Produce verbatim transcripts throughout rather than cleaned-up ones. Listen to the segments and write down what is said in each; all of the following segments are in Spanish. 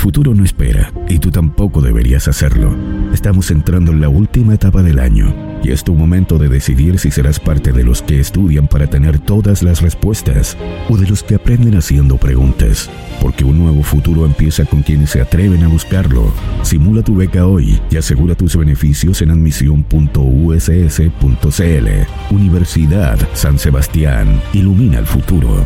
futuro no espera, y tú tampoco deberías hacerlo. Estamos entrando en la última etapa del año, y es tu momento de decidir si serás parte de los que estudian para tener todas las respuestas, o de los que aprenden haciendo preguntas. Porque un nuevo futuro empieza con quienes se atreven a buscarlo. Simula tu beca hoy y asegura tus beneficios en admisión punto u s s punto c l. Universidad San Sebastián. Ilumina el futuro.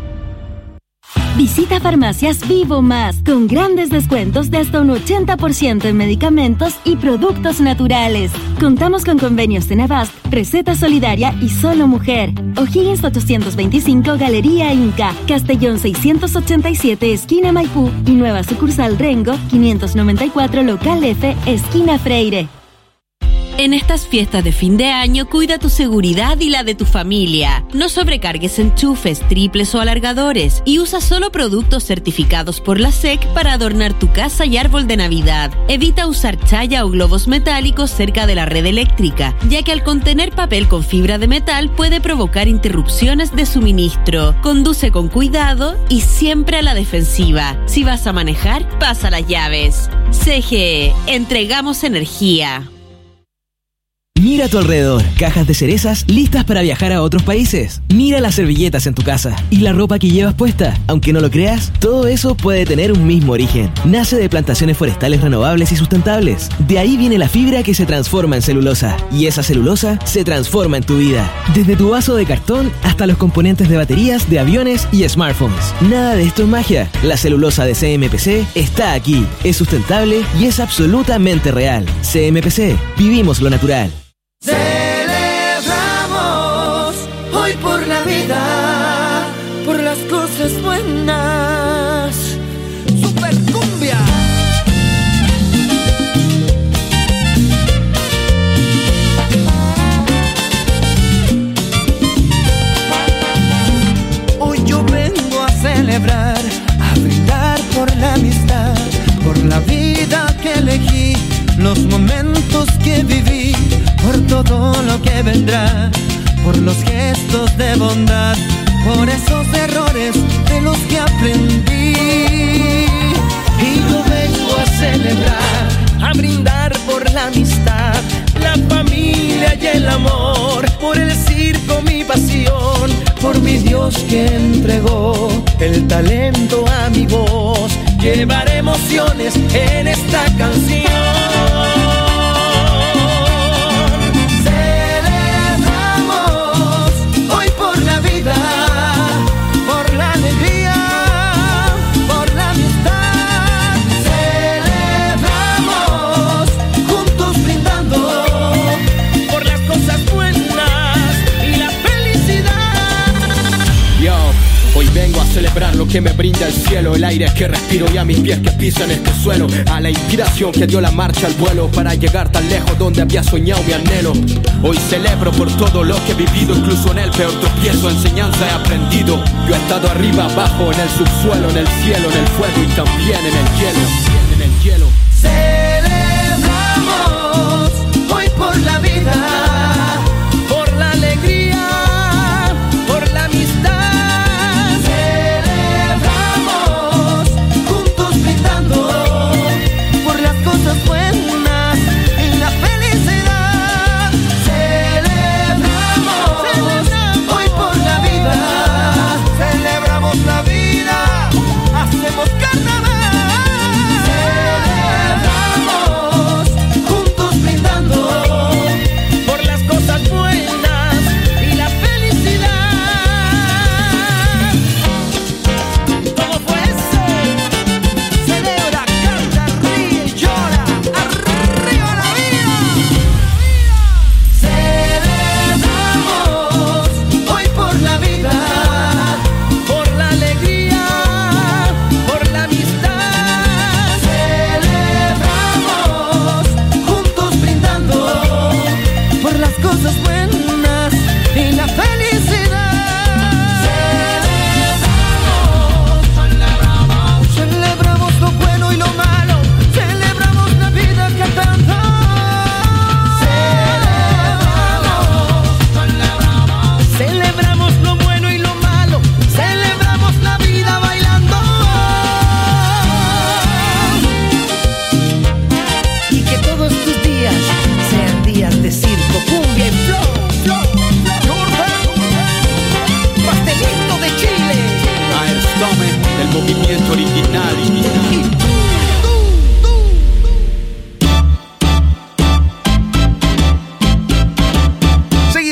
Visita Farmacias Vivo Más con grandes descuentos de hasta un ochenta por ciento en medicamentos y productos naturales. Contamos con convenios de Navast, Receta Solidaria y Solo Mujer. O'Higgins ochocientos veinticinco, Galería Inca, Castellón seiscientos ochenta y siete, esquina Maipú y nueva sucursal Rengo, quinientos noventa y cuatro, local F, esquina Freire. En estas fiestas de fin de año, cuida tu seguridad y la de tu familia. No sobrecargues enchufes, triples o alargadores y usa solo productos certificados por la S E C para adornar tu casa y árbol de Navidad. Evita usar chaya o globos metálicos cerca de la red eléctrica, ya que al contener papel con fibra de metal puede provocar interrupciones de suministro. Conduce con cuidado y siempre a la defensiva. Si vas a manejar, pasa las llaves. C G E, entregamos energía. Mira a tu alrededor, cajas de cerezas listas para viajar a otros países. Mira las servilletas en tu casa y la ropa que llevas puesta. Aunque no lo creas, todo eso puede tener un mismo origen. Nace de plantaciones forestales renovables y sustentables. De ahí viene la fibra que se transforma en celulosa. Y esa celulosa se transforma en tu vida. Desde tu vaso de cartón hasta los componentes de baterías de aviones y smartphones. Nada de esto es magia. La celulosa de C M P C está aquí. Es sustentable y es absolutamente real. C M P C. Vivimos lo natural. Celebramos hoy por la vida, por las cosas buenas. Super cumbia. Hoy yo vengo a celebrar, a brindar por la amistad, por la vida que elegí, los momentos que viví, por todo lo que vendrá, por los gestos de bondad, por esos errores de los que aprendí. Y yo vengo a celebrar, a brindar por la amistad, la familia y el amor, por el circo mi pasión, por mi Dios que entregó el talento a mi voz. Llevaré emociones en esta canción. Por la alegría, por la amistad, celebramos juntos brindando por las cosas buenas y la felicidad. Yo, hoy vengo a celebrar lo que me brinda el cielo, el aire que respiro y a mis pies que pisan este suelo, a la inspiración que dio la marcha al vuelo para llegar tan lejos donde había soñado mi anhelo. Hoy celebro por todo lo que he vivido, incluso en el peor tropiezo, enseñanza he aprendido. Yo he estado arriba, abajo, en el subsuelo, en el cielo, en el fuego y también en el hielo, en el hielo. Celebramos hoy por la vida, por la alegría, por la amistad. Celebramos juntos brindando por las cosas buenas y la felicidad. Celebramos, celebramos hoy por la vida, celebramos la vida, hacemos carnaval.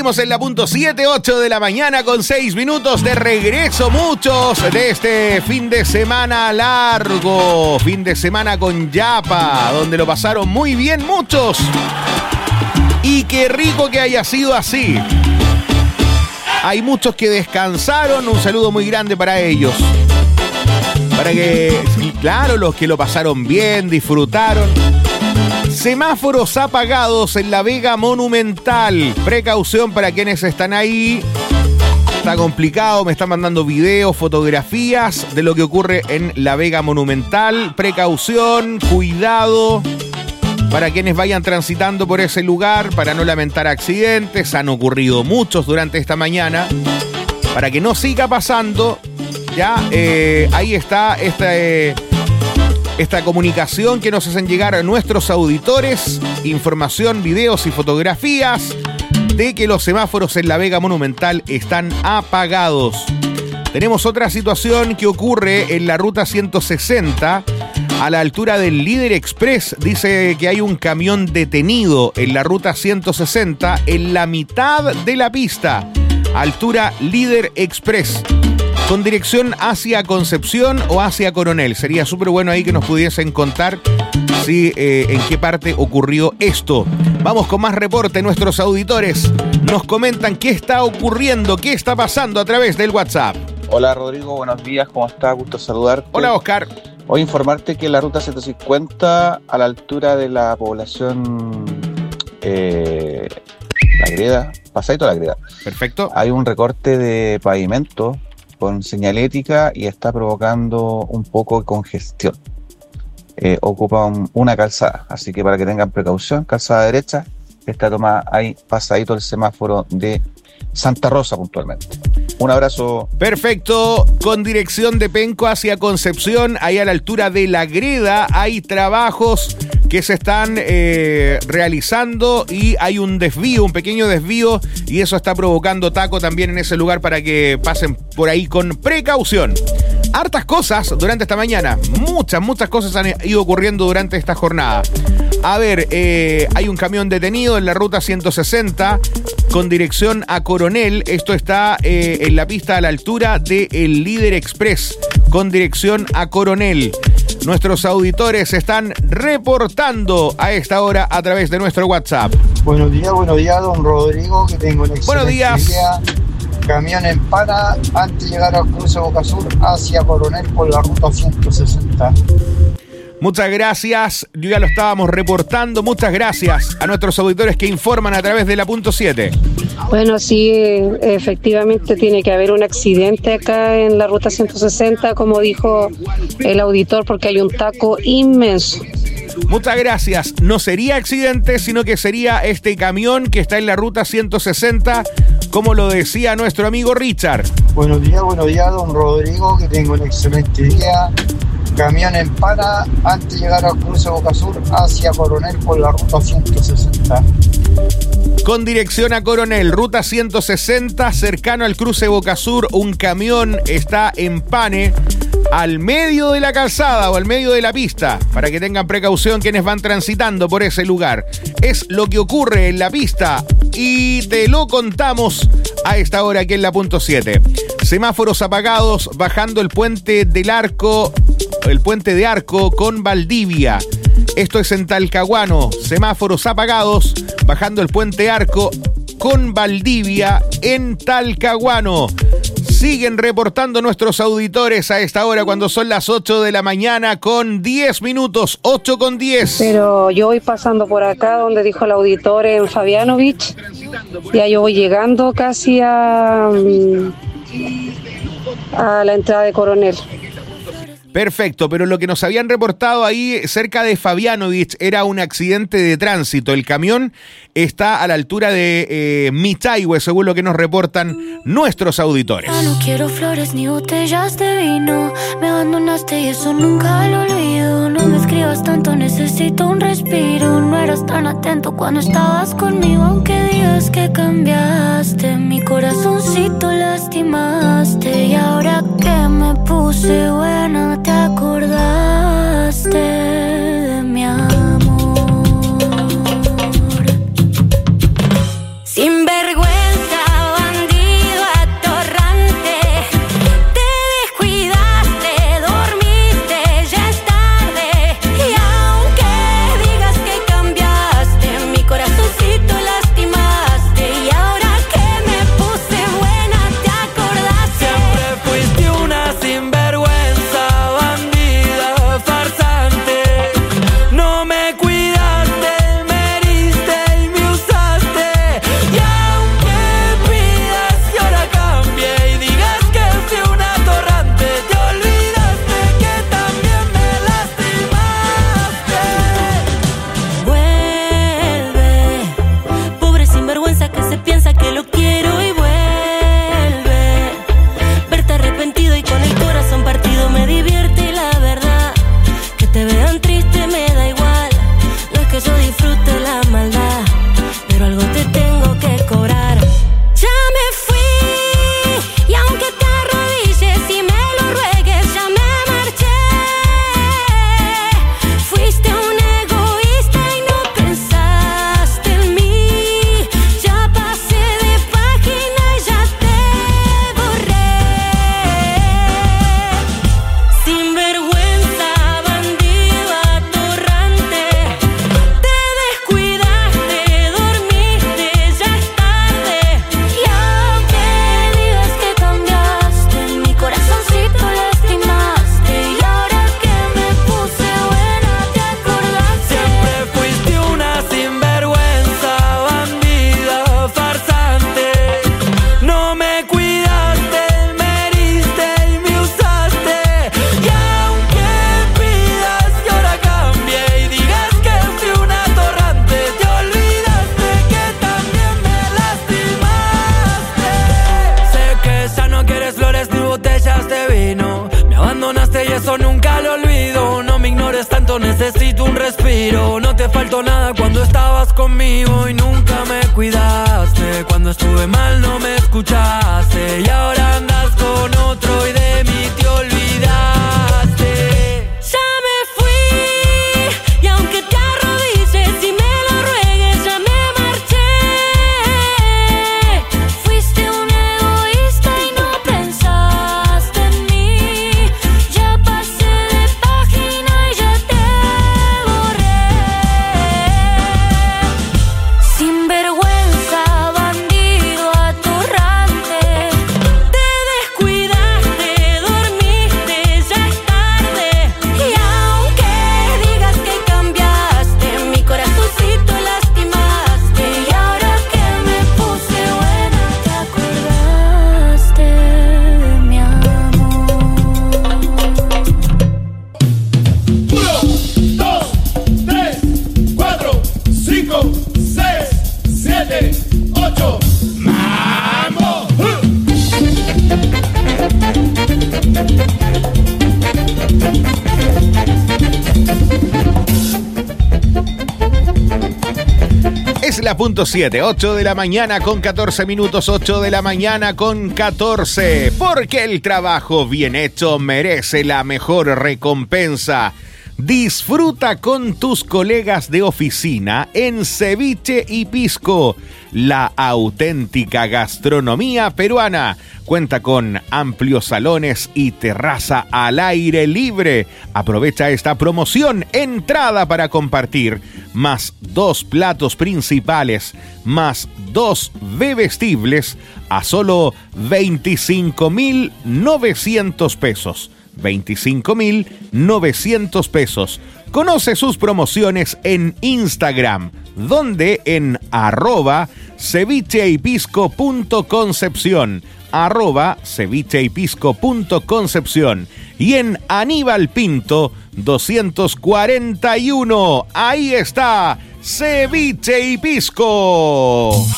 Seguimos en la punto siete, ocho de la mañana con seis minutos de regreso. Muchos de este fin de semana largo, fin de semana con Yapa, donde lo pasaron muy bien muchos. Y qué rico que haya sido así. Hay muchos que descansaron, un saludo muy grande para ellos. Para que, claro, los que lo pasaron bien, disfrutaron. Semáforos apagados en la Vega Monumental. Precaución para quienes están ahí. Está complicado, me están mandando videos, fotografías de lo que ocurre en la Vega Monumental. Precaución, cuidado para quienes vayan transitando por ese lugar, para no lamentar accidentes. Han ocurrido muchos durante esta mañana. Para que no siga pasando, ya eh, ahí está esta... Eh, Esta comunicación que nos hacen llegar a nuestros auditores, información, videos y fotografías de que los semáforos en la Vega Monumental están apagados. Tenemos otra situación que ocurre en la ruta ciento sesenta, a la altura del Líder Express. Dice que hay un camión detenido en la ruta ciento sesenta, en la mitad de la pista, altura Líder Express, con dirección hacia Concepción o hacia Coronel. Sería súper bueno ahí que nos pudiesen contar si, eh, en qué parte ocurrió esto. Vamos con más reporte. Nuestros auditores nos comentan qué está ocurriendo, qué está pasando a través del WhatsApp. Hola Rodrigo, buenos días, ¿cómo estás? Gusto saludarte. Hola Oscar. Hoy informarte que la ruta ciento cincuenta, a la altura de la población eh, La Greda, Pasadito La Greda. Perfecto. Hay un recorte de pavimento con señalética y está provocando un poco de congestión. Eh, ocupa un, una calzada, así que para que tengan precaución, calzada derecha, está tomada ahí pasadito el semáforo de Santa Rosa puntualmente. Un abrazo. Perfecto, con dirección de Penco hacia Concepción, ahí a la altura de La Greda hay trabajos que se están eh, realizando y hay un desvío, un pequeño desvío, y eso está provocando taco también en ese lugar para que pasen por ahí con precaución. Hartas cosas durante esta mañana, muchas, muchas cosas han ido ocurriendo durante esta jornada. A ver, eh, hay un camión detenido en la ruta ciento sesenta con dirección a Coronel. Esto está eh, en la pista a la altura del Líder Express, con dirección a Coronel. Nuestros auditores están reportando a esta hora a través de nuestro WhatsApp. Buenos días, buenos días, don Rodrigo, que tengo un excelente buenos días. día. Camión en Pana antes de llegar al cruce Boca Sur hacia Coronel por la ruta ciento sesenta. Muchas gracias, yo ya lo estábamos reportando. Muchas gracias a nuestros auditores que informan a través de la punto siete. Bueno, sí, efectivamente tiene que haber un accidente acá en la ruta ciento sesenta, como dijo el auditor, porque hay un taco inmenso. Muchas gracias. No sería accidente, sino que sería este camión que está en la ruta ciento sesenta, como lo decía nuestro amigo Richard. Buenos días, buenos días, don Rodrigo, que tengo un excelente día. Camión en Pana antes de llegar al cruce Boca Sur hacia Coronel por la ruta ciento sesenta. Con dirección a Coronel, ruta ciento sesenta, cercano al cruce Boca Sur, un camión está en Pane, al medio de la calzada o al medio de la pista, para que tengan precaución quienes van transitando por ese lugar. Es lo que ocurre en la pista y te lo contamos a esta hora aquí en la punto siete. Semáforos apagados bajando el puente del Arco, el puente de Arco con Valdivia. Esto es en Talcahuano. Semáforos apagados bajando el puente Arco con Valdivia en Talcahuano. Siguen reportando nuestros auditores a esta hora cuando son las ocho de la mañana con diez minutos, ocho con diez. Pero yo voy pasando por acá donde dijo el auditor en Fabianovich. Ya yo voy llegando casi a, a la entrada de Coronel. Perfecto, pero lo que nos habían reportado ahí cerca de Fabianovich era un accidente de tránsito. El camión está a la altura de eh, Michaihue, según lo que nos reportan nuestros auditores. Ya no quiero flores ni botellas de vino. Me abandonaste y eso nunca lo olvido. No me escribas tanto, necesito un respiro. No eras tan atento cuando estabas conmigo. Aunque digas que cambiaste, mi corazoncito lastimaste. Y ahora que me puse buena, te acordaste de mi amor. Sin vergüenza. tanto necesito un respiro. No te faltó nada cuando estabas conmigo y nunca me cuidaste. Cuando estuve mal no me escuchaste y ahora andas con otro y de mí te olvidaste. Ya me fui y aunque te arrodilles y me lo ruegues ya me marché. Fuiste un egoísta y no pensaste en mí. Ya pasé de página y ya te borré. Sinvergüenza, bandido atorrante. Te descuidaste, dormiste, ya es tarde. Y aunque digas que cambiaste, mi corazoncito lastimaste. Y ahora que me puse buena, te acordaste de mi amor. Uno, dos, tres, cuatro, cinco, seis, siete, ocho. ¡Mambo! Es la punto siete, ocho de la mañana con catorce minutos, ocho de la mañana con catorce. Porque el trabajo bien hecho merece la mejor recompensa. Disfruta con tus colegas de oficina en Ceviche y Pisco, la auténtica gastronomía peruana. Cuenta con amplios salones y terraza al aire libre. Aprovecha esta promoción, entrada para compartir, más dos platos principales, más dos bebestibles a solo veinticinco mil novecientos pesos. veinticinco mil novecientos pesos. Conoce sus promociones en Instagram, donde en arroba cevicheypisco.concepción, arroba cevicheypisco.concepción y en Aníbal Pinto doscientos cuarenta y uno. Ahí está, Ceviche y Pisco.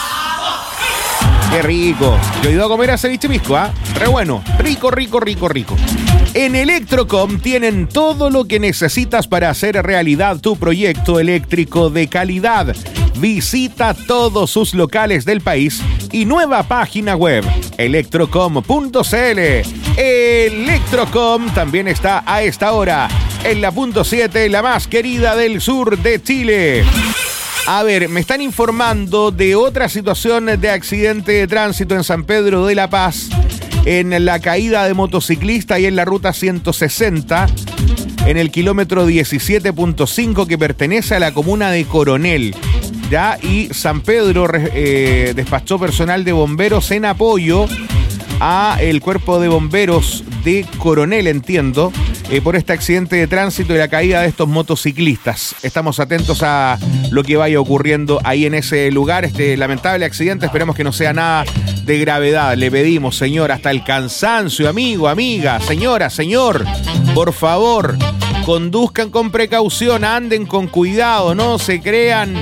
Qué rico. Yo he ido a comer a Ceviche y Pisco, ¿ah? ¿eh? Re bueno. Rico, rico, rico, rico. En Electrocom tienen todo lo que necesitas para hacer realidad tu proyecto eléctrico de calidad. Visita todos sus locales del país y nueva página web, electrocom punto c l. Electrocom también está a esta hora en la punto siete, la más querida del sur de Chile. A ver, me están informando de otra situación de accidente de tránsito en San Pedro de la Paz, en la caída de motociclista y en la ruta ciento sesenta, en el kilómetro diecisiete punto cinco que pertenece a la comuna de Coronel. Ya, y San Pedro eh, despachó personal de bomberos en apoyo a el cuerpo de bomberos de Coronel, entiendo, eh, por este accidente de tránsito y la caída de estos motociclistas. Estamos atentos a lo que vaya ocurriendo ahí en ese lugar, este lamentable accidente. Esperemos que no sea nada de gravedad. Le pedimos, señor, hasta el cansancio, amigo, amiga, señora, señor, por favor, conduzcan con precaución, anden con cuidado, no se crean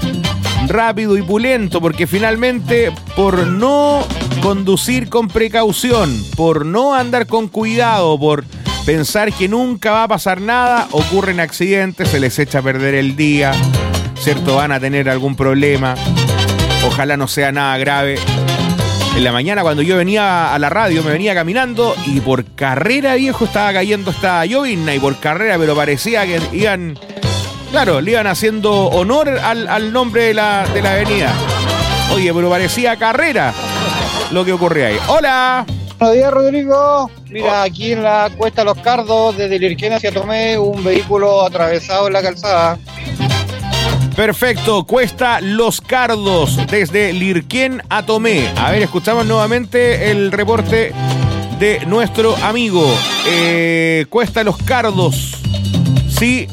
rápido y pulento, porque finalmente por no conducir con precaución, por no andar con cuidado, por pensar que nunca va a pasar nada, ocurren accidentes, se les echa a perder el día, ¿cierto? Van a tener algún problema, ojalá no sea nada grave. En la mañana cuando yo venía a la radio, me venía caminando y por carrera, viejo, estaba cayendo esta llovizna y por carrera, pero parecía que iban... Claro, le iban haciendo honor al, al nombre de la, de la avenida. Oye, pero parecía carrera lo que ocurría ahí. ¡Hola! Buenos días, Rodrigo. Mira, aquí en la Cuesta Los Cardos, desde Lirquén hacia Tomé, un vehículo atravesado en la calzada. Perfecto, Cuesta Los Cardos, desde Lirquén a Tomé. A ver, escuchamos nuevamente el reporte de nuestro amigo. Eh, Cuesta Los Cardos. Sí.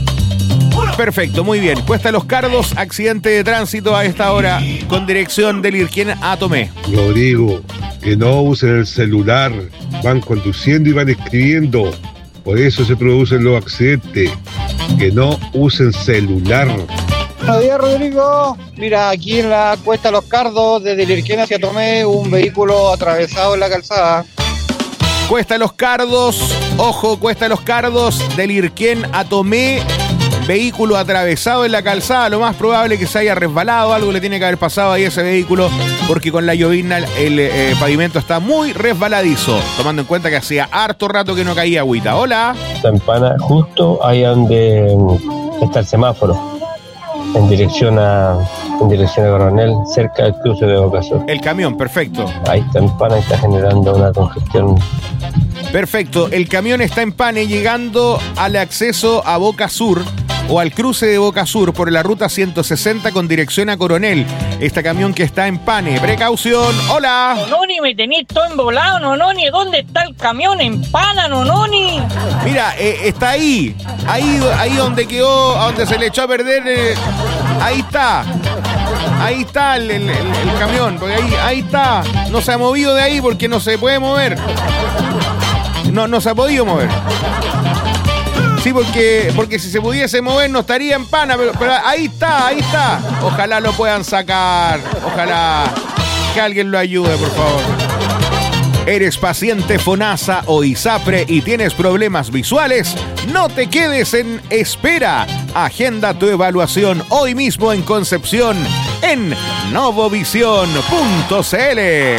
Perfecto, muy bien. Cuesta Los Cardos, accidente de tránsito a esta hora con dirección de Lirquén a Tomé. Rodrigo, que no usen el celular, van conduciendo y van escribiendo. Por eso se producen los accidentes. Que no usen celular. Buenos días, Rodrigo. Mira, aquí en la Cuesta Los Cardos, desde Lirquén hacia Tomé, un vehículo atravesado en la calzada. Cuesta Los Cardos, Ojo, Cuesta Los Cardos, del Irquén a Tomé, vehículo atravesado en la calzada, lo más probable es que se haya resbalado, algo le tiene que haber pasado ahí a ese vehículo, porque con la llovizna el, el eh, pavimento está muy resbaladizo, tomando en cuenta que hacía harto rato que no caía agüita. Hola. Está en Pana, justo ahí donde está el semáforo, en dirección a en dirección a Coronel, cerca del cruce de Boca Sur. El camión, perfecto. Ahí está en Pana y está generando una congestión. Perfecto, el camión está en Pane llegando al acceso a Boca Sur o al cruce de Boca Sur por la ruta ciento sesenta con dirección a Coronel. Este camión que está en Pane. Precaución. Hola. Nononi, me tenéis todo embolado, Nononi. ¿Dónde está el camión en Pana, Nononi? Mira, eh, está ahí. Ahí ahí donde quedó, a donde se le echó a perder. Eh, ahí está. Ahí está el, el, el, el camión. Porque ahí, ahí está. No se ha movido de ahí porque no se puede mover. No, no se ha podido mover. Sí, porque, porque si se pudiese mover no estaría en Pana, pero, pero ahí está, ahí está. Ojalá lo puedan sacar. Ojalá que alguien lo ayude, por favor. ¿Eres paciente FONASA o ISAPRE y tienes problemas visuales? No te quedes en espera. Agenda tu evaluación hoy mismo en Concepción en novovisión punto c l.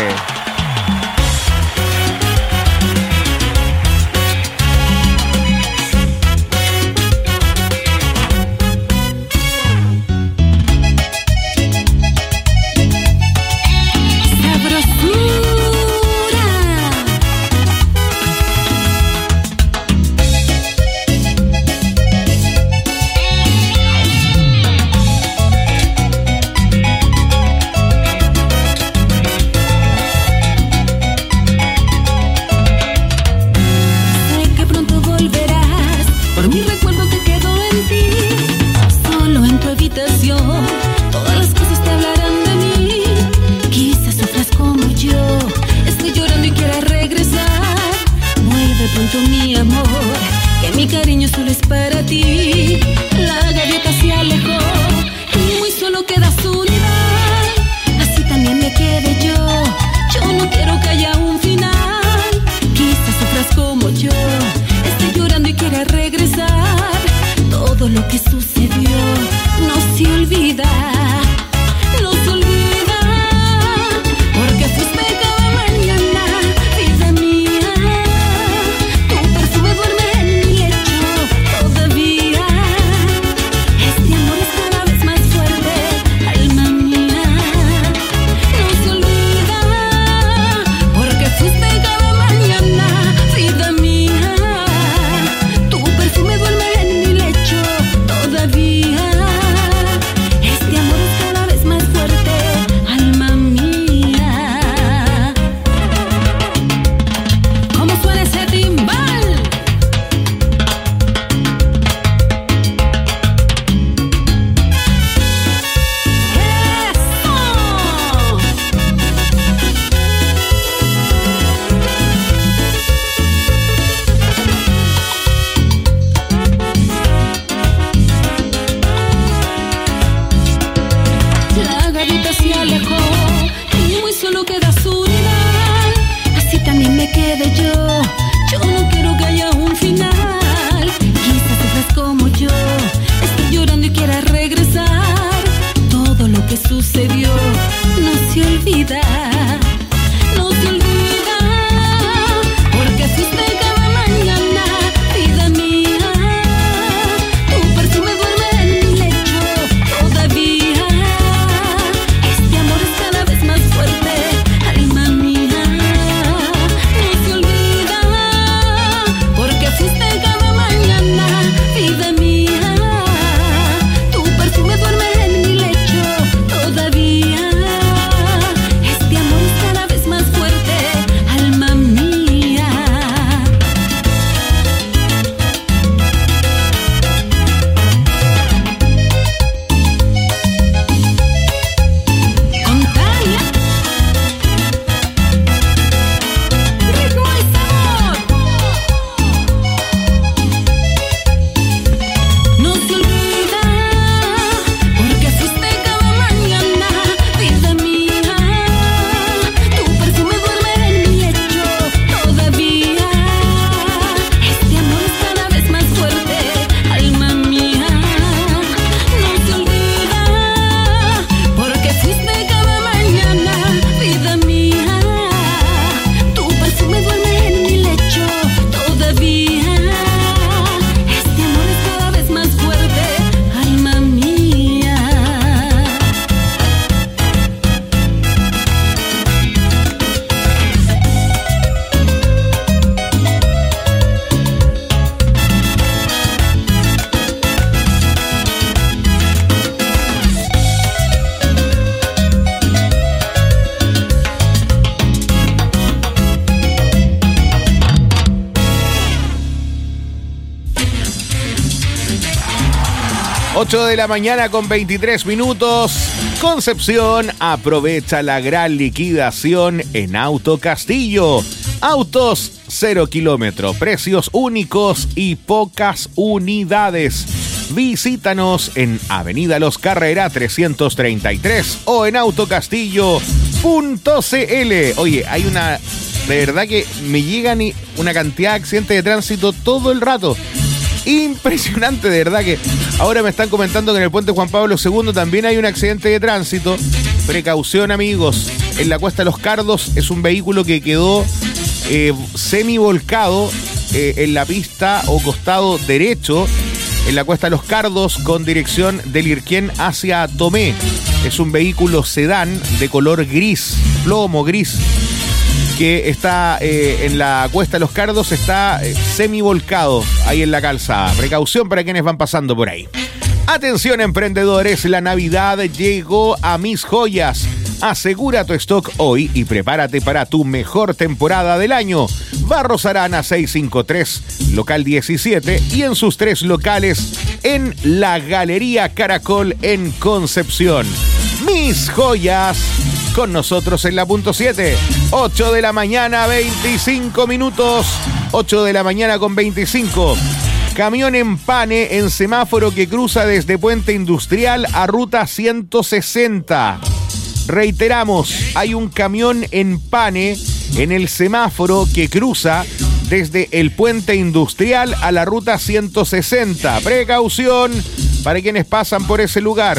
ocho de la mañana con veintitrés minutos. Concepción aprovecha la gran liquidación en Auto Castillo. Autos cero kilómetro, precios únicos y pocas unidades. Visítanos en Avenida Los Carrera trescientos treinta y tres o en autocastillo punto c l. Oye, hay una... De verdad que me llegan una cantidad de accidentes de tránsito todo el rato. Impresionante, de verdad que ahora me están comentando que en el puente Juan Pablo segundo también hay un accidente de tránsito. Precaución, amigos. En la Cuesta de los Cardos es un vehículo que quedó eh, semi-volcado eh, en la pista o costado derecho en la Cuesta de los Cardos con dirección del Irquén hacia Tomé. Es un vehículo sedán de color gris, plomo gris, que está eh, en la Cuesta de los Cardos, está eh, semi-volcado ahí en la calzada. Precaución para quienes van pasando por ahí. Atención, emprendedores, la Navidad llegó a Mis Joyas. Asegura tu stock hoy y prepárate para tu mejor temporada del año. Barros Arana seiscientos cincuenta y tres, local diecisiete, y en sus tres locales en la Galería Caracol en Concepción. Mis Joyas, con nosotros en la punto siete. ocho de la mañana, veinticinco minutos. ocho de la mañana con veinticinco. Camión empane en semáforo que cruza desde Puente Industrial a Ruta ciento sesenta. Reiteramos, hay un camión empane en el semáforo que cruza desde el Puente Industrial a la Ruta ciento sesenta. Precaución para quienes pasan por ese lugar.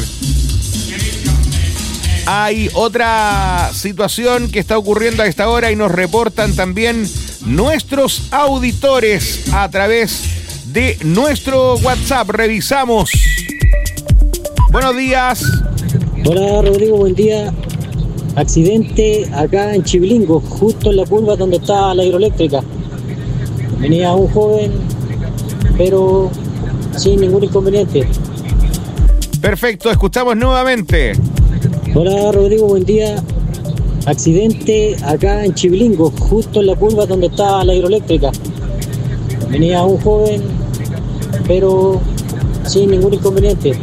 Hay otra situación que está ocurriendo a esta hora y nos reportan también nuestros auditores a través de nuestro WhatsApp. Revisamos. Buenos días. Hola Rodrigo, buen día. Accidente acá en Chivilingo, justo en la curva donde está la hidroeléctrica. Venía un joven, pero sin ningún inconveniente. Perfecto, escuchamos nuevamente. Hola Rodrigo, buen día. Accidente acá en Chivilingo, justo en la curva donde está la hidroeléctrica. Venía un joven, pero sin ningún inconveniente.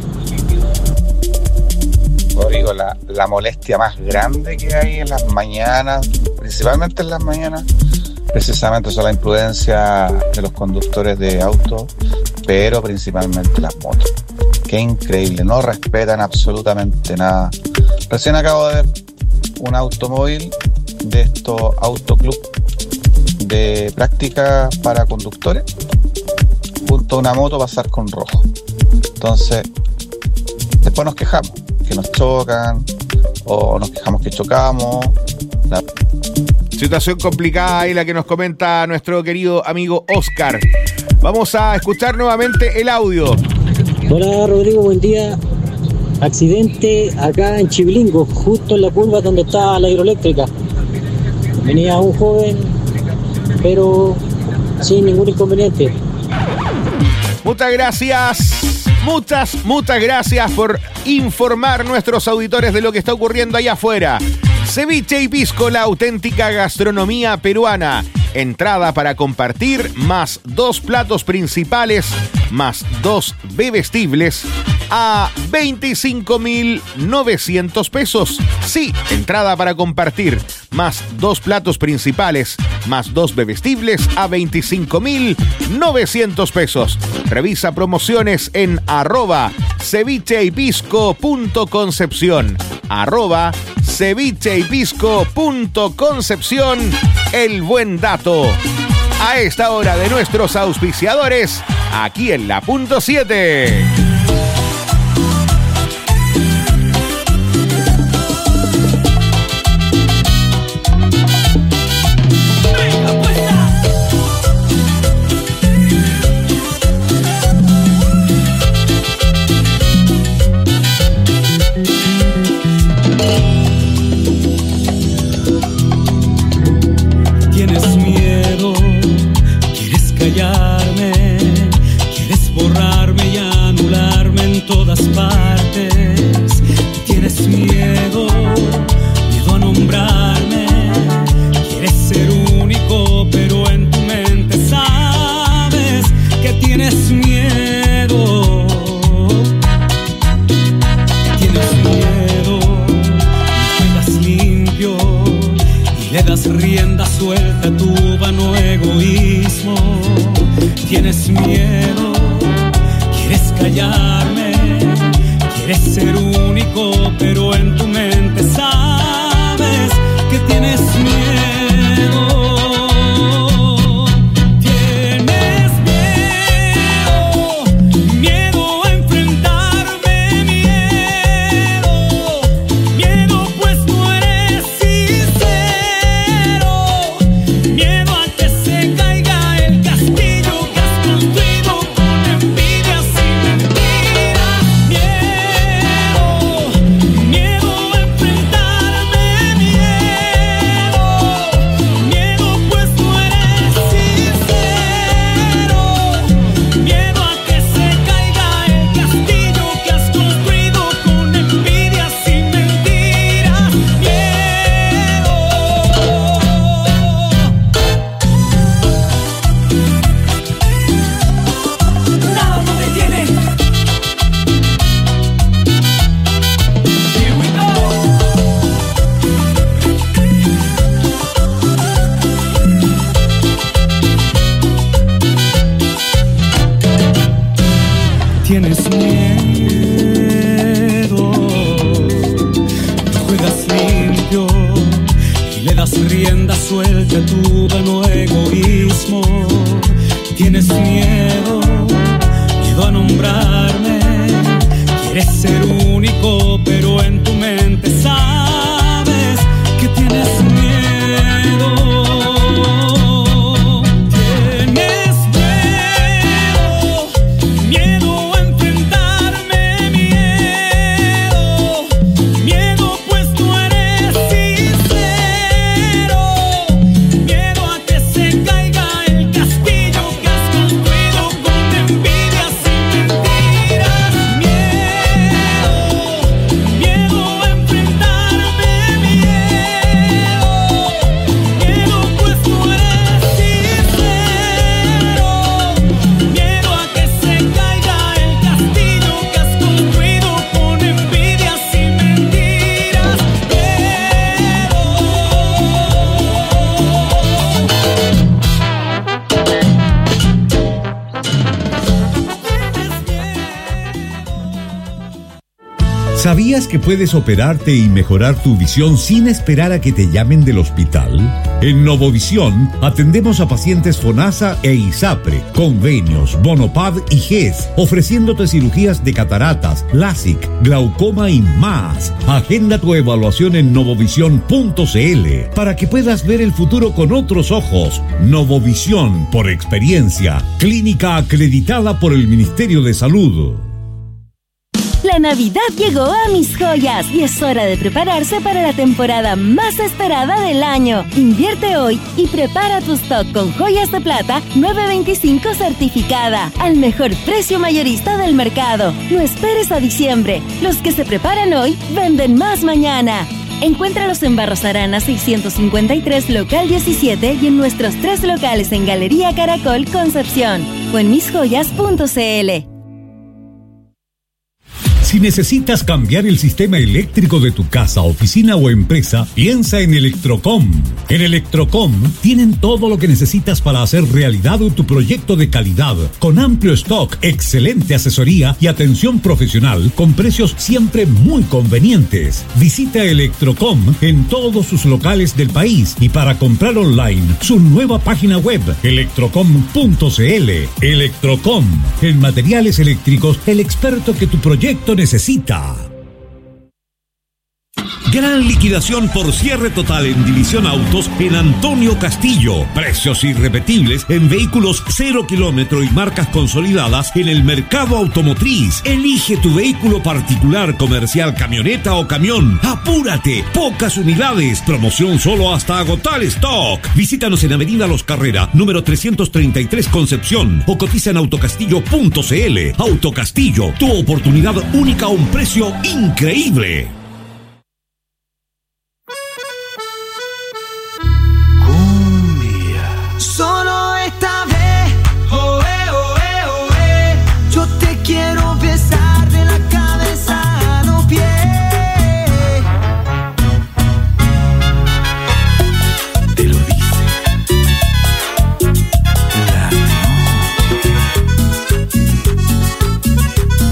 Rodrigo, la, la molestia más grande que hay en las mañanas, principalmente en las mañanas, precisamente son la imprudencia de los conductores de autos, pero principalmente las motos. Qué increíble, no respetan absolutamente nada. Recién acabo de ver un automóvil de estos autoclub de práctica para conductores, junto a una moto pasar con rojo. Entonces, después nos quejamos, que nos chocan, o nos quejamos que chocamos. La... Situación complicada y la que nos comenta nuestro querido amigo Oscar. Vamos a escuchar nuevamente el audio. Hola Rodrigo, buen día. Accidente acá en Chivilingo, justo en la curva donde está la hidroeléctrica. Venía un joven, pero sin ningún inconveniente. Muchas gracias. Muchas, muchas gracias por informar a nuestros auditores de lo que está ocurriendo allá afuera. Ceviche y pisco, la auténtica gastronomía peruana. Entrada para compartir, más dos platos principales, más dos bebestibles, a veinticinco mil novecientos pesos. Sí, entrada para compartir, más dos platos principales, más dos bebestibles, a veinticinco mil novecientos pesos. Revisa promociones en arroba ceviche y pisco punto concepción. Arroba ceviche y pisco punto concepción. El buen dato. A esta hora de nuestros auspiciadores, aquí en la punto siete. Tienes miedo, quieres callarme, quieres borrarme y anularme en todas partes. Tienes miedo, miedo a nombrarme, quieres ser único, pero en tu mente sabes que tienes miedo. callarme. Quieres ser único, pero en tu mente sabes que tienes miedo. Tienes miedo, miedo a enfrentarme, miedo, miedo pues no eres sincero, miedo a que se caiga el castillo que has construido con envidias y mentiras, miedo, miedo a enfrentarme, miedo, miedo pues no eres sincero, miedo a que se caiga el castillo que has construido con envidias y mentiras, miedo. Nada nos detiene. Here we go. Tienes miedo, tú juegas limpio y le das rienda suelta a tu vano egoísmo. Tienes miedo, miedo a nombrarme. Quieres ser único, pero en tu mente sabes que tienes miedo. Tienes miedo, miedo a enfrentarme, miedo, miedo pues no eres sincero, miedo a que se caiga el castillo que has construido con envidias y mentiras, miedo, miedo a enfrentarme, miedo, miedo pues no eres sincero, miedo a que se caiga el castillo que has construido con envidias y mentiras, ¿Sabías que puedes operarte y mejorar tu visión sin esperar a que te llamen del hospital? En Novovisión atendemos a pacientes FONASA e ISAPRE, convenios, Bonopad y G E S, ofreciéndote cirugías de cataratas, LASIK, glaucoma y más. Agenda tu evaluación en novovisión punto c l para que puedas ver el futuro con otros ojos. Novovisión, por experiencia, clínica acreditada por el Ministerio de Salud. La Navidad llegó a Mis Joyas y es hora de prepararse para la temporada más esperada del año. Invierte hoy y prepara tu stock con joyas de plata nueve veinticinco certificada al mejor precio mayorista del mercado. No esperes a diciembre. Los que se preparan hoy venden más mañana. Encuéntralos en Barros Arana seiscientos cincuenta y tres, local diecisiete y en nuestros tres locales en Galería Caracol, Concepción o en mis joyas punto c l. Si necesitas cambiar el sistema eléctrico de tu casa, oficina o empresa, piensa en Electrocom. En Electrocom tienen todo lo que necesitas para hacer realidad tu proyecto de calidad, con amplio stock, excelente asesoría y atención profesional, con precios siempre muy convenientes. Visita Electrocom en todos sus locales del país y para comprar online, su nueva página web, electrocom punto c l. Electrocom, en materiales eléctricos, el experto que tu proyecto necesita. Gran liquidación por cierre total en División Autos en Antonio Castillo. Precios irrepetibles en vehículos cero kilómetro y marcas consolidadas en el mercado automotriz. Elige tu vehículo particular, comercial, camioneta o camión. ¡Apúrate! Pocas unidades. Promoción solo hasta agotar stock. Visítanos en Avenida Los Carrera, número trescientos treinta y tres, Concepción, o cotiza en autocastillo punto c l. Autocastillo, tu oportunidad única a un precio increíble. Solo esta vez, oh, eh, oh, eh, oh, eh. Yo te quiero besar de la cabeza a los pies. Te lo dice la noche.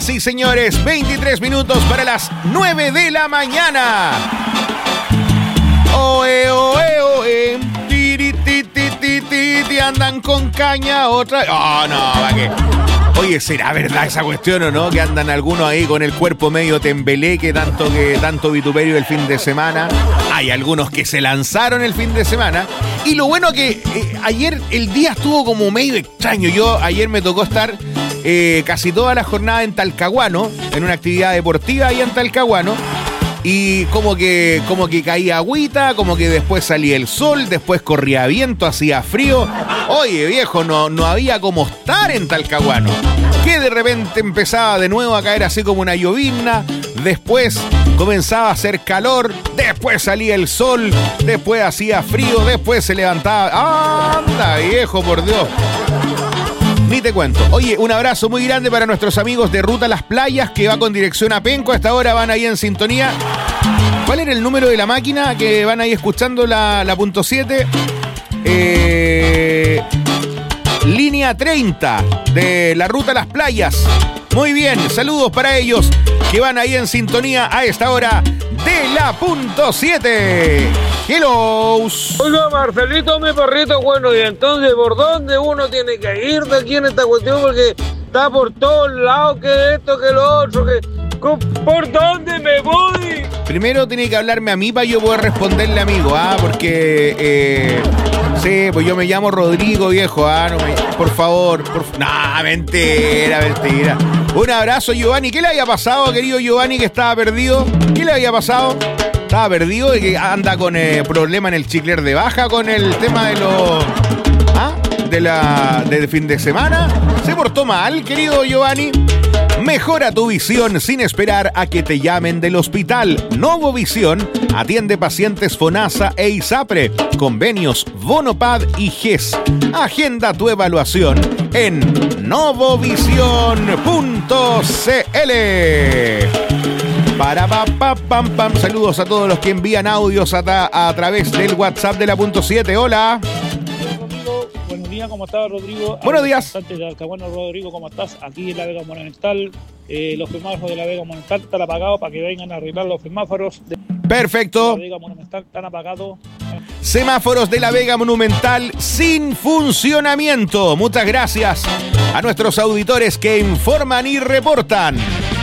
Señoras y señores, veintitrés minutos para las nueve de la mañana. Oe, oe, oe. Tiri, ti, ti, ti, ti, ti, andan con caña otra. Oh, no, va que. Oye, ¿será verdad esa cuestión o no? Que andan algunos ahí con el cuerpo medio tembeleque, tanto que tanto vituperio el fin de semana. Hay algunos que se lanzaron el fin de semana. Y lo bueno que eh, ayer el día estuvo como medio extraño. Yo ayer me tocó estar eh, casi toda la jornada en Talcahuano, en una actividad deportiva ahí en Talcahuano. Y como que, como que caía agüita, como que después salía el sol, después corría viento, hacía frío. Oye, viejo, no, no había como estar en Talcahuano. Que de repente empezaba de nuevo a caer así como una llovizna, después comenzaba a hacer calor, después salía el sol, después hacía frío, después se levantaba. ¡Anda, viejo, por Dios! Ni te cuento. Oye, un abrazo muy grande para nuestros amigos de Ruta Las Playas, que va con dirección a Penco. Hasta ahora van ahí en sintonía. ¿Cuál era el número de la máquina que van ahí escuchando la, la punto siete? Eh, línea treinta de la Ruta Las Playas. Muy bien, saludos para ellos que van ahí en sintonía a esta hora de la punto siete. Hello. Oiga, Marcelito, mi perrito, bueno, y entonces, ¿por dónde uno tiene que ir de aquí en esta cuestión? Porque está por todos lados, que esto, que lo otro, que... ¿Por dónde me voy? Primero tiene que hablarme a mí para yo poder responderle, amigo, ¿ah? Porque, eh, sí, pues yo me llamo Rodrigo, viejo, ¿ah? No me, por favor, por favor. No, mentira, mentira. Un abrazo, Giovanni. ¿Qué le había pasado, querido Giovanni, que estaba perdido? ¿Qué le había pasado? Estaba perdido y que anda con eh, problema en el chicler de baja con el tema de los... ¿Ah? De la... del fin de semana. ¿Se portó mal, querido Giovanni? Mejora tu visión sin esperar a que te llamen del hospital. Novovisión atiende pacientes FONASA e ISAPRE. Convenios Bonopad y G E S. Agenda tu evaluación en novovisión punto c l. Para pa, pa, pam, pam. Saludos a todos los que envían audios a, a través del WhatsApp de la punto siete. Hola. Buenos días, ¿cómo estás, Rodrigo? Buenos días. Antes de Alcahuano, Rodrigo, ¿cómo estás? Aquí en la Vega Monumental, eh, los semáforos de la Vega Monumental están apagados para que vengan a arreglar los semáforos. De Perfecto. La Vega Monumental están apagados. Semáforos de la Vega Monumental sin funcionamiento. Muchas gracias a nuestros auditores que informan y reportan.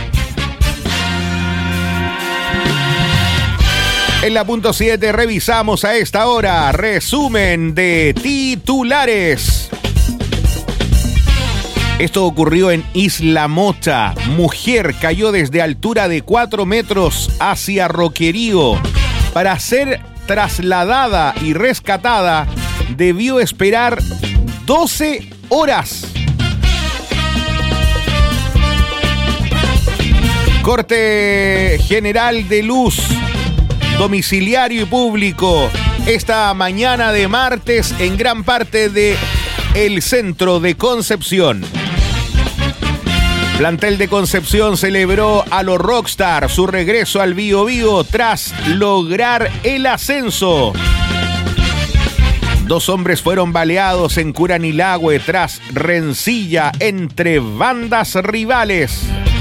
En la punto siete revisamos a esta hora resumen de titulares. Esto ocurrió en Isla Mocha. Mujer cayó desde altura de cuatro metros hacia Roquerío. Para ser trasladada y rescatada, debió esperar doce horas. Corte General de Luz, domiciliario y público, esta mañana de martes en gran parte de el centro de Concepción. Plantel de Concepción celebró a los Rockstar su regreso al Bío Bío tras lograr el ascenso. Dos hombres fueron baleados en Curanilahue tras rencilla entre bandas rivales.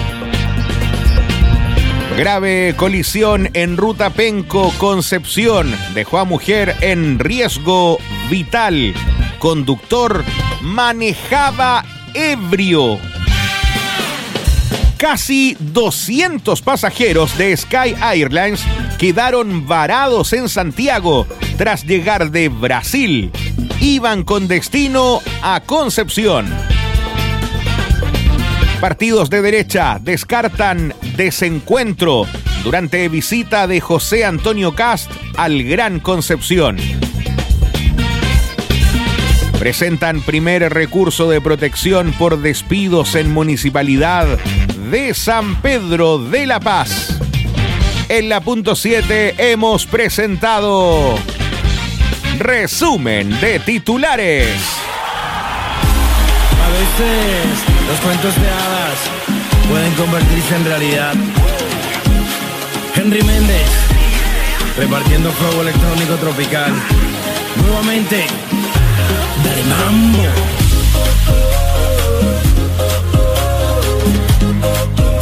Grave colisión en ruta Penco-Concepción dejó a mujer en riesgo vital. Conductor manejaba ebrio. Casi doscientos pasajeros de Sky Airlines quedaron varados en Santiago tras llegar de Brasil. Iban con destino a Concepción. Partidos de derecha descartan desencuentro durante visita de José Antonio Cast al Gran Concepción. Presentan primer recurso de protección por despidos en Municipalidad de San Pedro de la Paz. En la punto siete hemos presentado resumen de titulares. A veces los cuentos de hadas pueden convertirse en realidad. Henry Méndez, repartiendo fuego electrónico tropical. Nuevamente, dale mambo.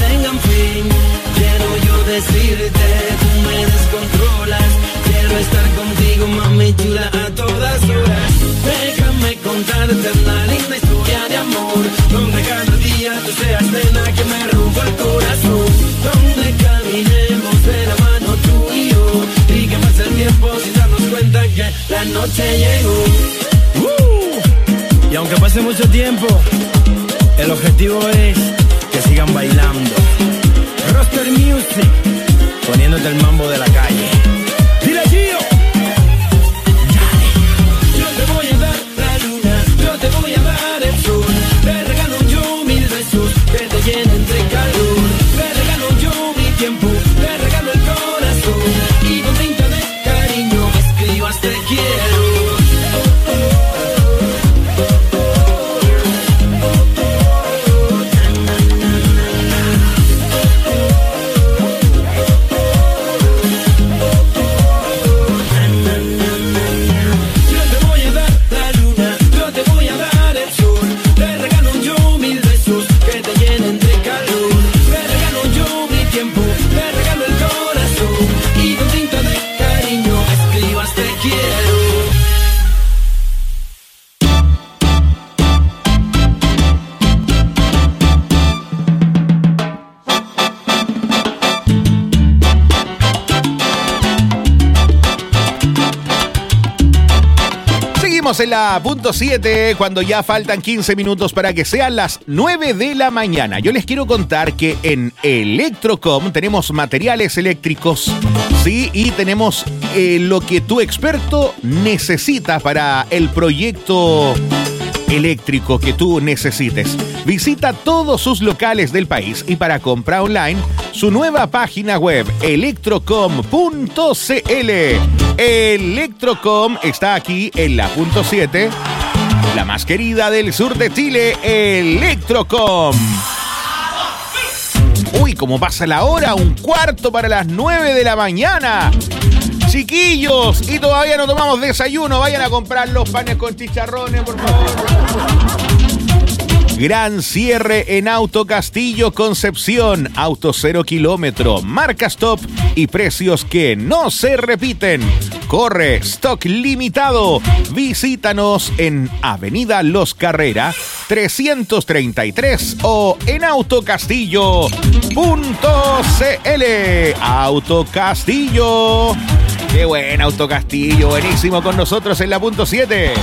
tengan fin. Quiero yo decirte, tú me descontrolas. Quiero estar contigo, mami chula, a todas horas. Déjame contarte una linda historia de amor, donde cada día tú seas nena que me rompa el corazón, donde caminemos de la mano tú y yo, y que pase el tiempo sin darnos cuenta que la noche llegó. Uh, y aunque pase mucho tiempo, el objetivo es que sigan bailando. Roster Music, poniéndote el mambo de la calle. ¡Dile, Gio! Dale. Yo te voy a dar la luna, yo te voy a dar el sol. Te regalo yo mil besos que te llenen de calor. Te regalo yo mi tiempo, te regalo el corazón. Y con tinta de cariño me escribas te quiero. En la punto siete, cuando ya faltan quince minutos para que sean las nueve de la mañana. Yo les quiero contar que en Electrocom tenemos materiales eléctricos, sí, y tenemos eh, lo que tu experto necesita para el proyecto eléctrico que tú necesites. Visita todos sus locales del país y para comprar online, su nueva página web, electrocom punto c l. Electrocom está aquí en la punto siete, la más querida del sur de Chile, Electrocom. Uy, cómo pasa la hora, un cuarto para las nueve de la mañana. Chiquillos, y todavía no tomamos desayuno, vayan a comprar los panes con chicharrones, por favor. Gran cierre en Auto Castillo Concepción. Auto cero kilómetro, marcas top y precios que no se repiten. Corre, stock limitado. Visítanos en Avenida Los Carrera trescientos treinta y tres o en autocastillo punto c l. Auto Castillo. Qué buen Auto Castillo, buenísimo con nosotros en la punto siete.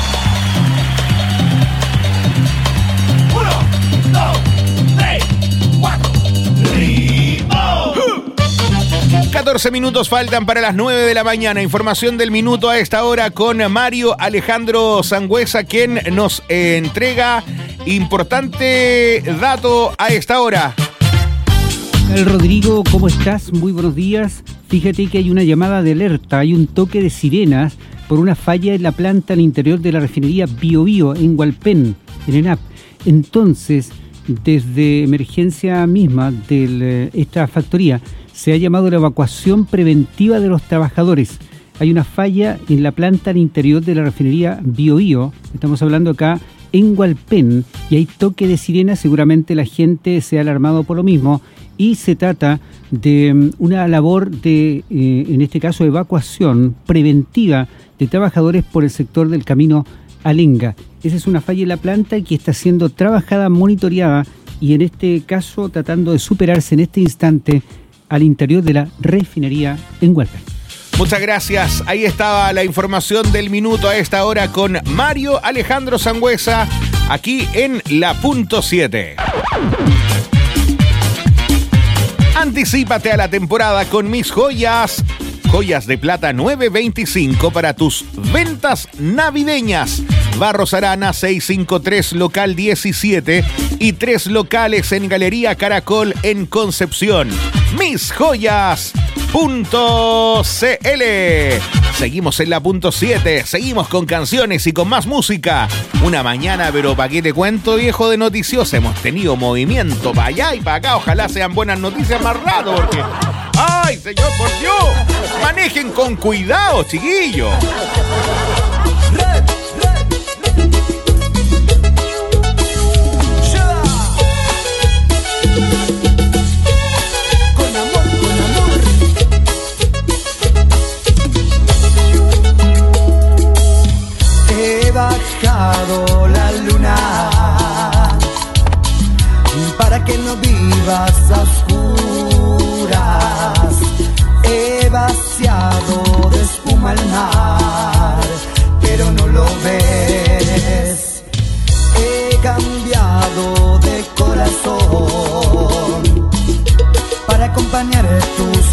catorce minutos faltan para las nueve de la mañana. Información del minuto a esta hora con Mario Alejandro Sangüesa, quien nos eh, entrega importante dato a esta hora. El Rodrigo, ¿cómo estás? Muy buenos días. Fíjate que hay una llamada de alerta, hay un toque de sirenas por una falla en la planta al interior de la refinería Bio Bio en Hualpén, en ENAP. Entonces, desde emergencia misma de esta factoría, se ha llamado la evacuación preventiva de los trabajadores. Hay una falla en la planta al interior de la refinería Bio Bio, estamos hablando acá en Hualpén, y hay toque de sirena. Seguramente la gente se ha alarmado por lo mismo, y se trata de una labor de, eh, en este caso, evacuación preventiva de trabajadores por el sector del camino Alenga. Esa es una falla en la planta que está siendo trabajada, monitoreada, y en este caso tratando de superarse en este instante al interior de la refinería en Hualpén. Muchas gracias. Ahí estaba la información del minuto a esta hora con Mario Alejandro Sangüesa, aquí en la punto siete. Anticípate a la temporada con Mis Joyas. Joyas de Plata nueve veinticinco para tus ventas navideñas. Barros Arana seiscientos cincuenta y tres, local diecisiete, y tres locales en Galería Caracol en Concepción. Mis Joyas punto c l. Seguimos en la punto siete, seguimos con canciones y con más música. Una mañana, pero ¿para qué te cuento, viejo, de noticiosa? Hemos tenido movimiento para allá y para acá. Ojalá sean buenas noticias más rato, porque... ¡ay, señor, por Dios! Manejen con cuidado, chiquillos. acompañar tus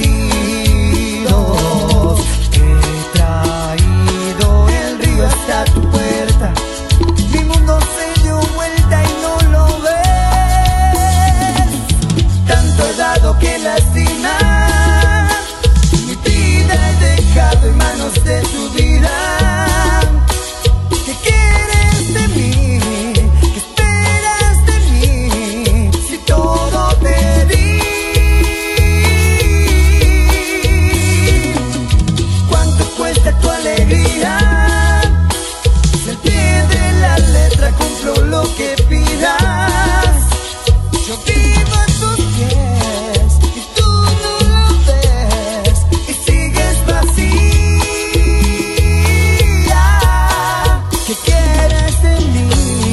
latidos. He traído el río hasta tu puerta. Mi mundo se dio vuelta y no lo ves. Tanto he dado que lastima. Mi vida he dejado en manos de tu vida. ¿Qué quieres de mí? ¿Qué esperas de mí? Si todo te di. ¿Cuánto cuesta tu alegría? Si al pie de la letra cumplo lo que pidas. Yo vivo a tus pies y tú no lo ves y sigues vacía. ¿Qué quieres de mí?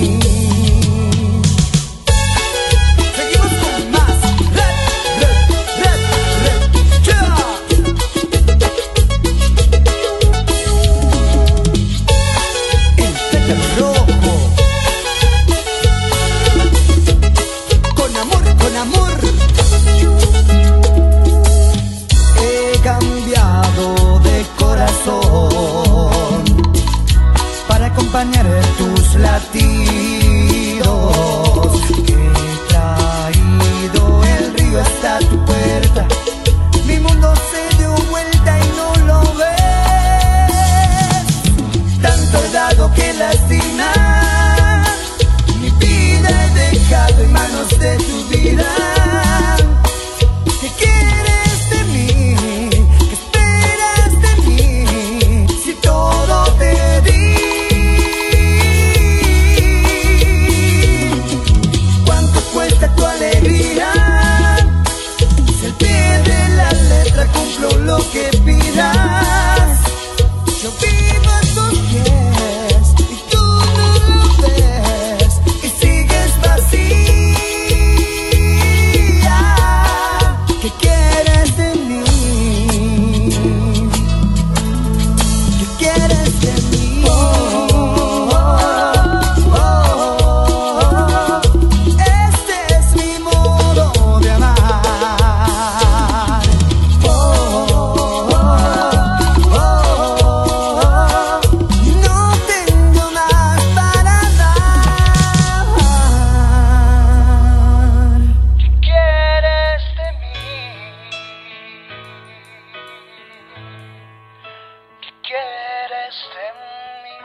Seguimos con más. Red, red, red, red, ya. El pétalo rojo. Con amor, con amor. He cambiado de corazón para acompañar tus latidos. He traído el río hasta tu puerta. Mi mundo se dio vuelta y no lo ves. Tanto he dado que lastima. Mi vida he dejado en manos de tu vida. ¿Qué quieres de mí? ¿Qué esperas de mí? Si todo te di. ¿Cuánto cuesta tu alegría? Si al pie de la letra cumplo lo que pidas. Yo vivo a tus pies y tú no lo ves y sigues vacía. ¿Qué quieres de mí? ¿Qué quieres de mí? Oh, oh, oh, oh. Este es mi modo de amar. Oh, oh, oh, oh. No tengo más para dar. ¿Qué quieres de mí? ¿Qué quieres de mí?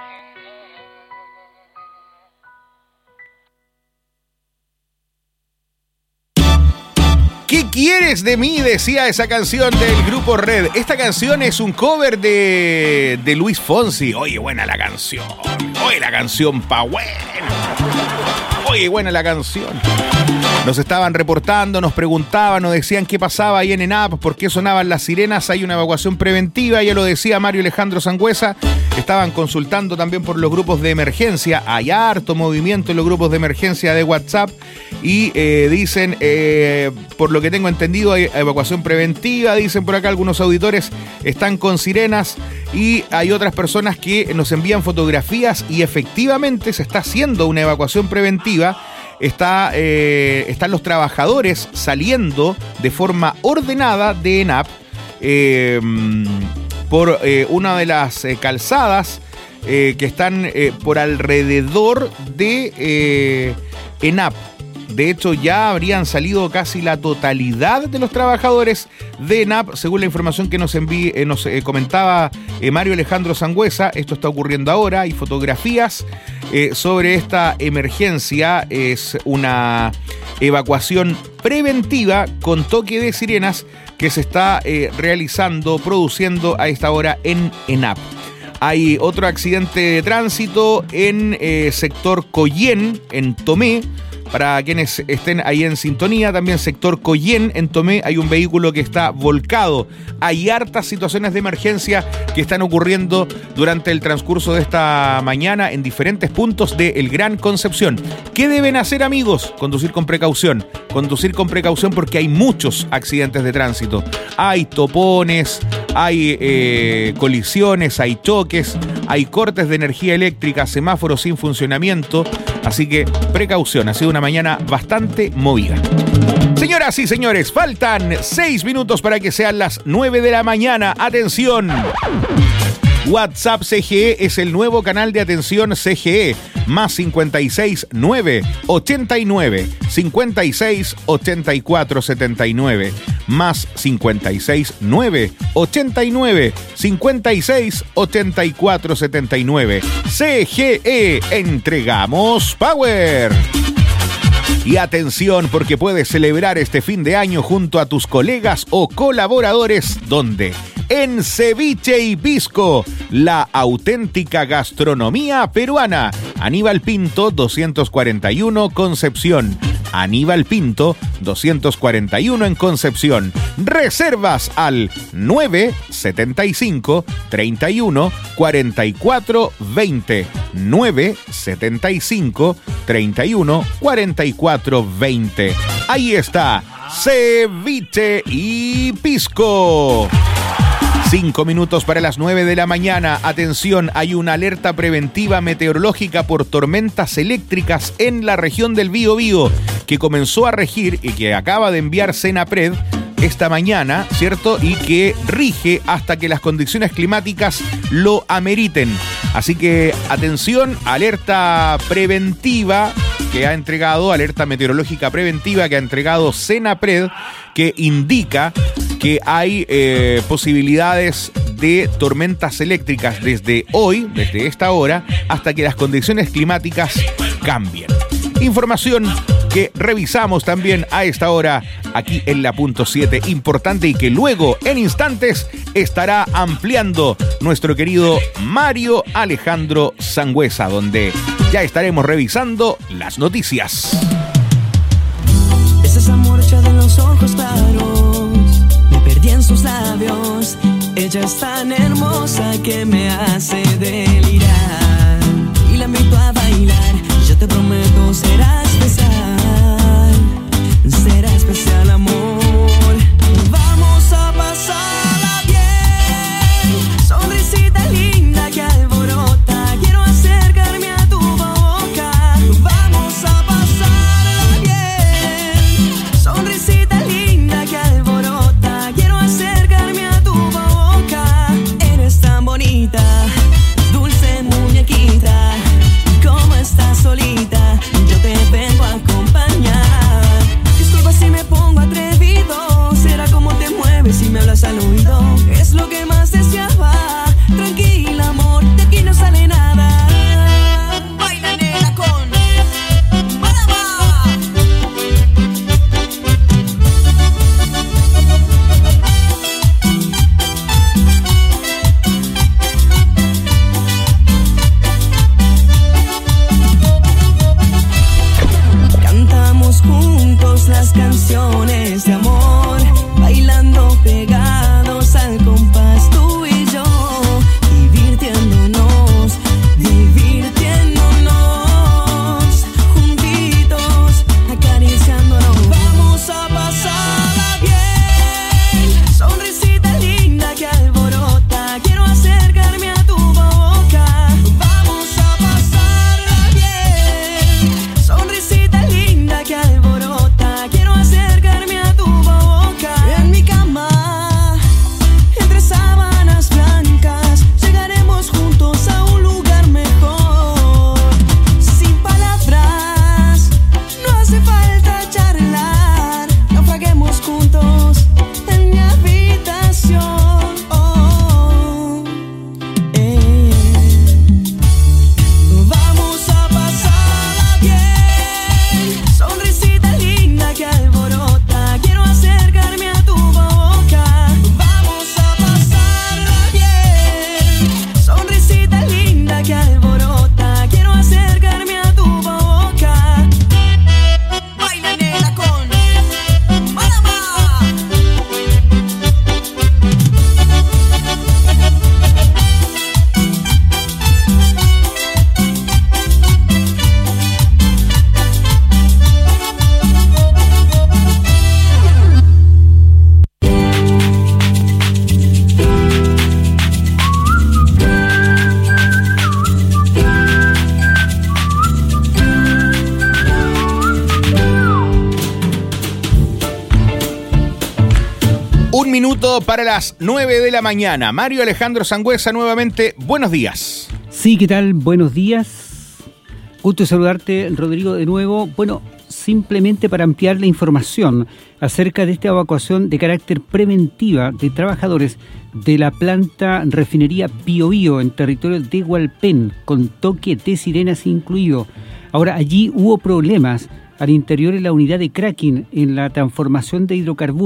¿Qué quieres de mí? Decía esa canción del grupo Red. Esta canción es un cover de, de Luis Fonsi. Oye, buena la canción. Oye, la canción pa' bueno. Oye, buena la canción. Nos estaban reportando, nos preguntaban, nos decían qué pasaba ahí en ENAP, por qué sonaban las sirenas. Hay una evacuación preventiva, ya lo decía Mario Alejandro Sangüesa. Estaban consultando también por los grupos de emergencia. Hay harto movimiento en los grupos de emergencia de WhatsApp. Y eh, dicen, eh, por lo que tengo entendido, hay evacuación preventiva. Dicen por acá algunos auditores, están con sirenas. Y hay otras personas que nos envían fotografías y efectivamente se está haciendo una evacuación preventiva. Está, eh, están los trabajadores saliendo de forma ordenada de ENAP eh, por eh, una de las eh, calzadas eh, que están eh, por alrededor de eh, ENAP. De hecho, ya habrían salido casi la totalidad de los trabajadores de ENAP, según la información que nos, envi- eh, nos eh, comentaba eh, Mario Alejandro Sangüesa. Esto está ocurriendo ahora. Hay fotografías eh, sobre esta emergencia. Es una evacuación preventiva con toque de sirenas que se está eh, realizando, produciendo a esta hora en ENAP. Hay otro accidente de tránsito en eh, sector Coyén, en Tomé. Para quienes estén ahí en sintonía, también sector Coyén, en Tomé, hay un vehículo que está volcado. Hay hartas situaciones de emergencia que están ocurriendo durante el transcurso de esta mañana en diferentes puntos de El Gran Concepción. ¿Qué deben hacer, amigos? Conducir con precaución. Conducir con precaución porque hay muchos accidentes de tránsito. Hay topones, hay eh, colisiones, hay choques, hay cortes de energía eléctrica, semáforos sin funcionamiento. Así que precaución, ha sido una mañana bastante movida. Señor Señoras y señores, faltan seis minutos para que sean las nueve de la mañana. ¡Atención! WhatsApp C G E es el nuevo canal de atención C G E. Más cincuenta y seis nueve ochenta y nueve cincuenta y seis ochenta y cuatro setenta y nueve. Más cincuenta y seis nueve ochenta y nueve cincuenta y seis ochenta y cuatro setenta y nueve. C G E, entregamos Power. Y atención, porque puedes celebrar este fin de año junto a tus colegas o colaboradores. ¿Dónde? En Ceviche y Pisco, la auténtica gastronomía peruana. Aníbal Pinto, doscientos cuarenta y uno, Concepción. Aníbal Pinto, doscientos cuarenta y uno en Concepción. Reservas al nueve setenta y cinco treinta y uno cuarenta y cuatro veinte. nueve setenta y cinco treinta y uno cuarenta y cuatro veinte. Ahí está, Ceviche y Pisco. Cinco minutos para las nueve de la mañana. Atención, hay una alerta preventiva meteorológica por tormentas eléctricas en la región del Biobío que comenzó a regir y que acaba de enviar Senapred esta mañana, ¿cierto? Y que rige hasta que las condiciones climáticas lo ameriten. Así que, atención, alerta preventiva que ha entregado, alerta meteorológica preventiva que ha entregado Senapred, que indica que hay eh, posibilidades de tormentas eléctricas desde hoy, desde esta hora, hasta que las condiciones climáticas cambien. Información que revisamos también a esta hora aquí en la punto siete, importante y que luego en instantes estará ampliando nuestro querido Mario Alejandro Sangüesa, donde ya estaremos revisando las noticias. Es esa morcha de los ojos claros, me perdí en sus labios. Ella es tan hermosa que me hace delirar. Y la invito a bailar, yo te prometo será especial, será especial amor. Vamos a pasarla bien, sonrisita linda que alborota. Quiero acercarme a tu boca. Vamos a pasarla bien, sonrisita linda que alborota. Quiero acercarme a tu boca. Eres tan bonita, dulce muñeca. Un minuto para las nueve de la mañana. Mario Alejandro Sangüesa, nuevamente, buenos días. Sí, ¿qué tal? Buenos días. Gusto saludarte, Rodrigo, de nuevo. Bueno, simplemente para ampliar la información acerca de esta evacuación de carácter preventiva de trabajadores de la planta refinería Bío Bío en territorio de Hualpén, con toque de sirenas incluido. Ahora, allí hubo problemas al interior de la unidad de cracking en la transformación de hidrocarburos.